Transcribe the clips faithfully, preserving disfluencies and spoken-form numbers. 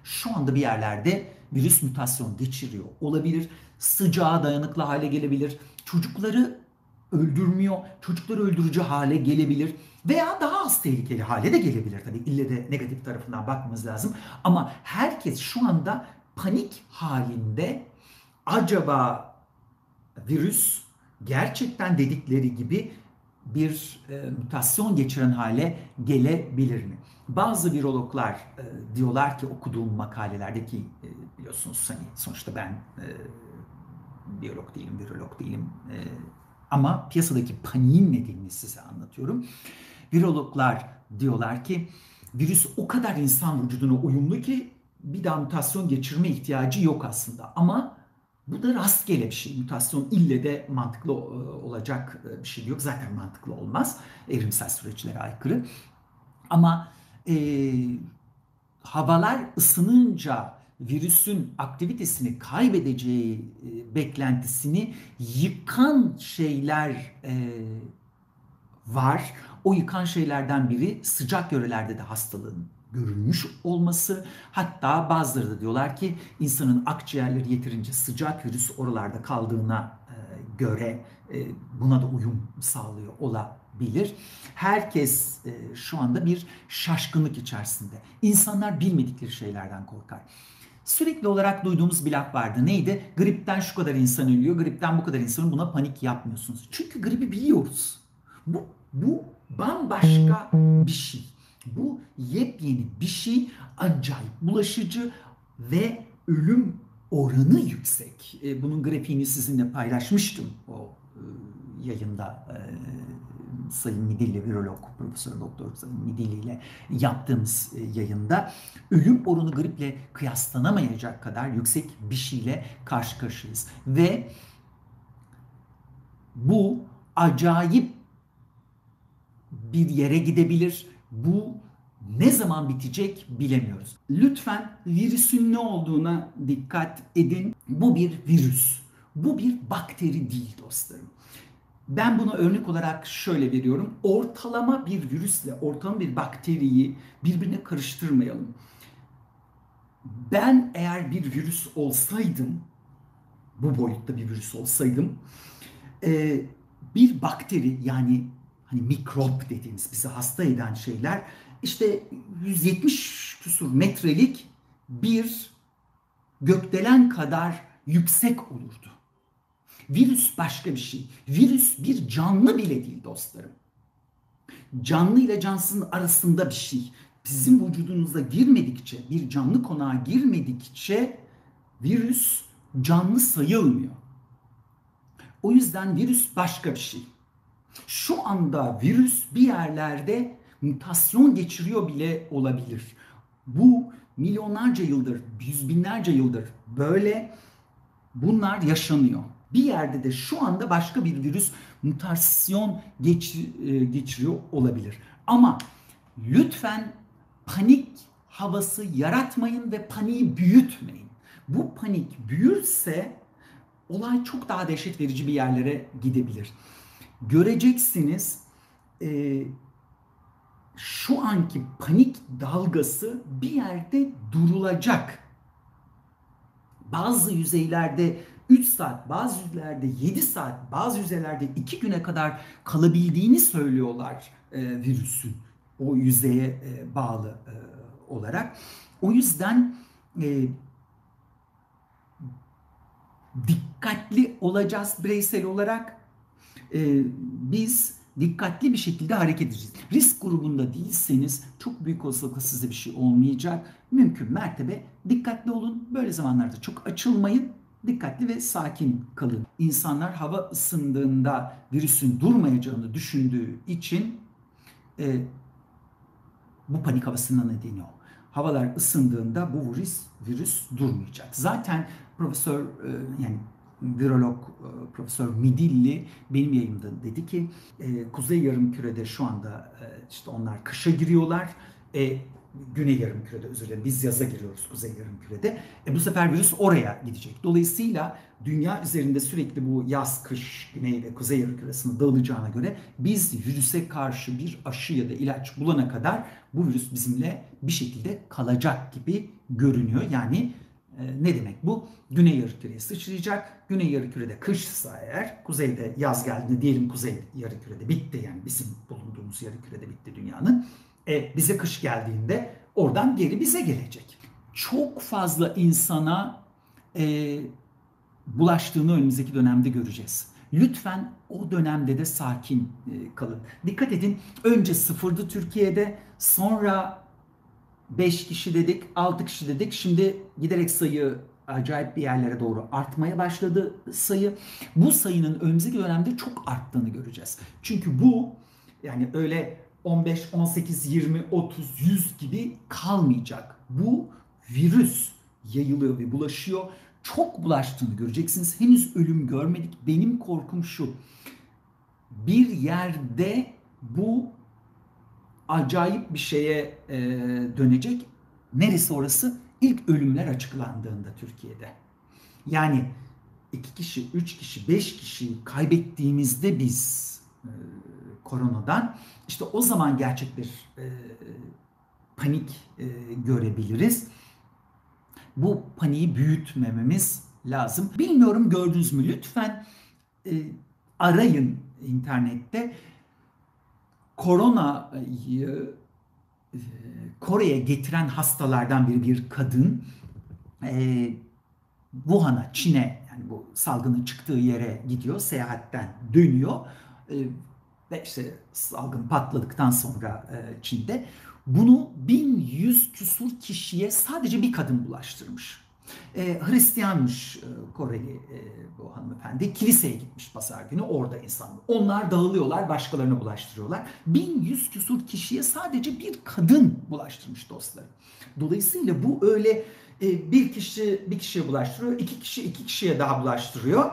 şu anda bir yerlerde virüs mutasyon geçiriyor olabilir. Sıcağa dayanıklı hale gelebilir. Çocukları öldürmüyor. Çocukları öldürücü hale gelebilir. Veya daha az tehlikeli hale de gelebilir tabii. İlle de negatif tarafından bakmamız lazım. Ama herkes şu anda panik halinde. Acaba virüs gerçekten dedikleri gibi bir e, mutasyon geçiren hale gelebilir mi? Bazı virologlar e, diyorlar ki okuduğum makalelerdeki e, biliyorsunuz hani sonuçta ben e, biyolog değilim, virolog değilim e, ama piyasadaki paniğin nedenini size anlatıyorum. Virologlar diyorlar ki virüs o kadar insan vücuduna uyumlu ki bir daha mutasyon geçirme ihtiyacı yok aslında. Ama bu da rastgele bir şey. Mutasyon ille de mantıklı olacak bir şey yok. Zaten mantıklı olmaz. Evrimsel süreçlere aykırı. Ama e, havalar ısınınca virüsün aktivitesini kaybedeceği e, beklentisini yıkan şeyler e, var. O yıkan şeylerden biri sıcak yörelerde de hastalığın görülmüş olması. Hatta bazıları da diyorlar ki insanın akciğerleri yeterince sıcak, virüs oralarda kaldığına e, göre e, buna da uyum sağlıyor olabilir. Herkes e, şu anda bir şaşkınlık içerisinde. İnsanlar bilmedikleri şeylerden korkar. Sürekli olarak duyduğumuz bir laf vardı. Neydi? Gripten şu kadar insan ölüyor, gripten bu kadar insan, buna panik yapmıyorsunuz. Çünkü gribi biliyoruz. Bu, bu bambaşka bir şey. Bu yepyeni bir şey, acayip bulaşıcı ve ölüm oranı yüksek. E, bunun grafiğini sizinle paylaşmıştım o e, yayında. E, Sayın Midilli, virolog, Profesör Doktor Sayın Midilli ile yaptığımız e, yayında ölüm oranı griple kıyaslanamayacak kadar yüksek bir şeyle karşı karşıyayız. Ve bu acayip bir yere gidebilir. Bu ne zaman bitecek bilemiyoruz. Lütfen virüsün ne olduğuna dikkat edin. Bu bir virüs. Bu bir bakteri değil dostlarım. Ben buna örnek olarak şöyle veriyorum. Ortalama bir virüsle ortalama bir bakteriyi birbirine karıştırmayalım. Ben eğer bir virüs olsaydım, bu boyutta bir virüs olsaydım, bir bakteri yani hani mikrop dediğimiz bizi hasta eden şeyler işte yüz yetmiş küsur metrelik bir gökdelen kadar yüksek olurdu. Virüs başka bir şey. Virüs bir canlı bile değil dostlarım. Canlı ile cansızın arasında bir şey. Bizim vücudunuza girmedikçe, bir canlı konağa girmedikçe virüs canlı sayılmıyor. O yüzden virüs başka bir şey. Şu anda virüs bir yerlerde mutasyon geçiriyor bile olabilir. Bu milyonlarca yıldır, yüz binlerce yıldır böyle bunlar yaşanıyor. Bir yerde de şu anda başka bir virüs mutasyon geç, geçiriyor olabilir. Ama lütfen panik havası yaratmayın ve paniği büyütmeyin. Bu panik büyürse olay çok daha dehşet verici bir yerlere gidebilir. Göreceksiniz e, şu anki panik dalgası bir yerde durulacak. Bazı yüzeylerde üç saat, bazı yüzeylerde yedi saat, bazı yüzeylerde iki güne kadar kalabildiğini söylüyorlar e, virüsün o yüzeye e, bağlı e, olarak. O yüzden e, dikkatli olacağız bireysel olarak. E, biz dikkatli bir şekilde hareket edeceğiz. Risk grubunda değilseniz çok büyük olasılıkla size bir şey olmayacak. Mümkün mertebe dikkatli olun. Böyle zamanlarda çok açılmayın. Dikkatli ve sakin kalın. İnsanlar hava ısındığında virüsün durmayacağını düşündüğü için e, bu panik havasının nedeni o. Havalar ısındığında bu virüs, virüs durmayacak. Zaten Profesör e, yani virolog e, Profesör Midilli benim yayımda dedi ki e, Kuzey Yarımküre'de şu anda e, işte onlar kışa giriyorlar. E, Güney Yarımküre'de, özür dilerim, biz yaza giriyoruz Kuzey Yarımküre'de. E bu sefer virüs oraya gidecek. Dolayısıyla dünya üzerinde sürekli bu yaz, kış, Güney ve Kuzey Yarımküre'sine dağılacağına göre biz virüse karşı bir aşı ya da ilaç bulana kadar bu virüs bizimle bir şekilde kalacak gibi görünüyor. Yani e, ne demek bu? Güney Yarımküre'ye sıçrayacak. Güney Yarımküre'de kışsa eğer, kuzeyde yaz geldiğinde diyelim Kuzey Yarımküre'de bitti, yani bizim bulunduğumuz Yarımküre'de bitti dünyanın. E, bize kış geldiğinde oradan geri bize gelecek. Çok fazla insana e, bulaştığını önümüzdeki dönemde göreceğiz. Lütfen o dönemde de sakin e, kalın. Dikkat edin, önce sıfırdı Türkiye'de, sonra beş kişi dedik, altı kişi dedik. Şimdi giderek sayı acayip bir yerlere doğru artmaya başladı sayı. Bu sayının önümüzdeki dönemde çok arttığını göreceğiz. Çünkü bu yani öyle on beş, on sekiz, yirmi, otuz, yüz gibi kalmayacak. Bu virüs yayılıyor ve bulaşıyor. Çok bulaştığını göreceksiniz. Henüz ölüm görmedik. Benim korkum şu: bir yerde bu acayip bir şeye e, dönecek. Neresi orası? İlk ölümler açıklandığında Türkiye'de. Yani iki kişi, üç kişi, beş kişiyi kaybettiğimizde biz e, koronadan, işte o zaman gerçek bir e, panik e, görebiliriz. Bu paniği büyütmememiz lazım. Bilmiyorum, gördünüz mü? Lütfen e, arayın internette. Koronayı e, Kore'ye getiren hastalardan biri bir kadın. E, Wuhan'a, Çin'e, yani bu salgının çıktığı yere gidiyor, seyahatten dönüyor. E, ve işte salgın patladıktan sonra e, Çin'de bunu bin yüz küsur kişiye sadece bir kadın bulaştırmış. E, Hristiyanmış e, Koreli e, bu hanımefendi. Kiliseye gitmiş pazar günü, orada insanlar. Onlar dağılıyorlar, başkalarına bulaştırıyorlar. bin yüz küsur kişiye sadece bir kadın bulaştırmış dostlarım. Dolayısıyla bu öyle e, bir kişi bir kişiye bulaştırıyor, iki kişi iki kişiye daha bulaştırıyor.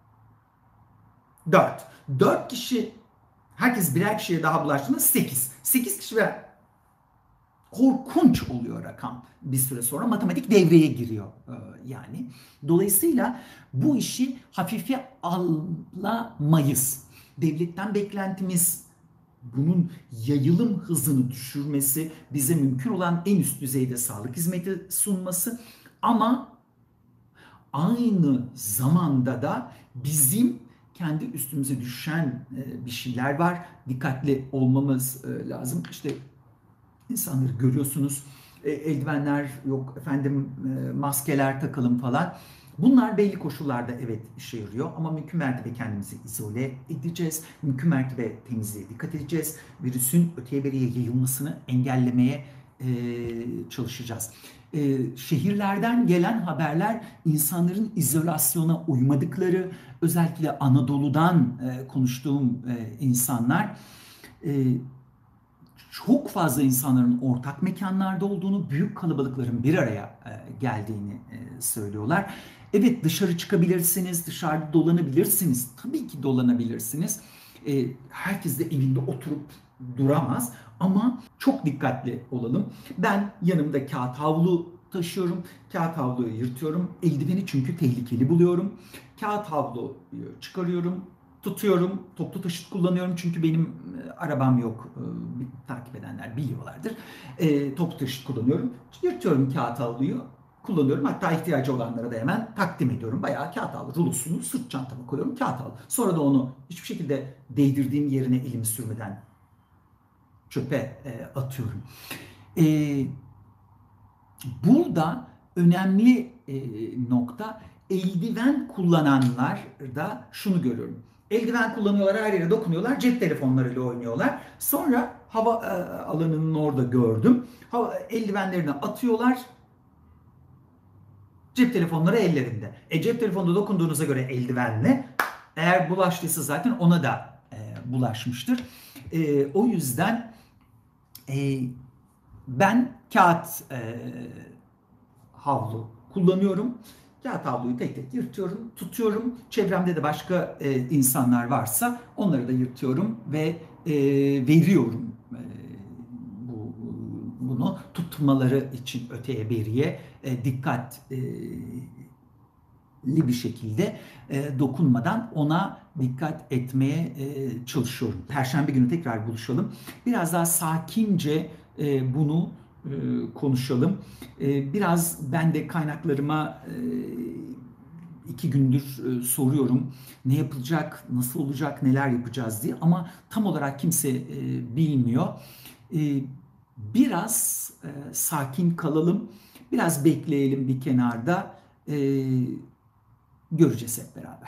Dört. Dört kişi, herkes birer kişiye daha bulaştığında sekiz. Sekiz kişi ve korkunç oluyor rakam bir süre sonra. Matematik devreye giriyor yani. Dolayısıyla bu işi hafife alamayız. Devletten beklentimiz bunun yayılım hızını düşürmesi, bize mümkün olan en üst düzeyde sağlık hizmeti sunması, ama aynı zamanda da bizim kendi üstümüze düşen bir şeyler var. Dikkatli olmamız lazım. İşte İnsanları görüyorsunuz, e, eldivenler yok, efendim e, maskeler takalım falan. Bunlar belli koşullarda evet işe yarıyor, ama mümkün mertebe kendimizi izole edeceğiz. Mümkün mertebe temizliğe dikkat edeceğiz. Virüsün öteye beriye yayılmasını engellemeye e, çalışacağız. E, şehirlerden gelen haberler insanların izolasyona uymadıkları, özellikle Anadolu'dan e, konuştuğum e, insanlar e, çok fazla insanların ortak mekanlarda olduğunu, büyük kalabalıkların bir araya e, geldiğini e, söylüyorlar. Evet, dışarı çıkabilirsiniz, dışarıda dolanabilirsiniz. Tabii ki dolanabilirsiniz. E, herkes de evinde oturup duramaz, ama çok dikkatli olalım. Ben yanımda kağıt havlu taşıyorum. Kağıt havluyu yırtıyorum. Eldiveni çünkü tehlikeli buluyorum. Kağıt havluyu çıkarıyorum, tutuyorum, toplu taşıt kullanıyorum çünkü benim e, arabam yok, e, takip edenler biliyorlardır. E, toplu taşıt kullanıyorum, yırtıyorum kağıt havluyu, kullanıyorum, hatta ihtiyacı olanlara da hemen takdim ediyorum. Bayağı kağıt havlu rulosunu sırt çantama koyuyorum, kağıt havlu. Sonra da onu hiçbir şekilde değdirdiğim yerine elimi sürmeden çöpe e, atıyorum. E, burada önemli e, nokta, eldiven kullananlarda şunu görüyorum. Eldiven kullanıyorlar, her yere dokunuyorlar, cep telefonlarıyla oynuyorlar. Sonra hava e, alanının orada gördüm. Hava, eldivenlerini atıyorlar. Cep telefonları ellerinde. E cep telefonunda dokunduğunuza göre eldivenle, eğer bulaştıysa zaten ona da e, bulaşmıştır. E, o yüzden e, ben kağıt e, havlu kullanıyorum. Kağıt havluyu tek tek yırtıyorum, tutuyorum. Çevremde de başka e, insanlar varsa onları da yırtıyorum ve e, veriyorum e, bu bunu tutmaları için öteye beriye e, dikkatli bir şekilde e, dokunmadan ona dikkat etmeye e, çalışıyorum. Perşembe günü tekrar buluşalım. Biraz daha sakince e, bunu e, konuşalım. E, biraz ben de kaynaklarıma e, iki gündür e, soruyorum. Ne yapılacak, nasıl olacak, neler yapacağız diye. Ama tam olarak kimse e, bilmiyor. E, biraz e, sakin kalalım. Biraz bekleyelim bir kenarda. E, göreceğiz hep beraber.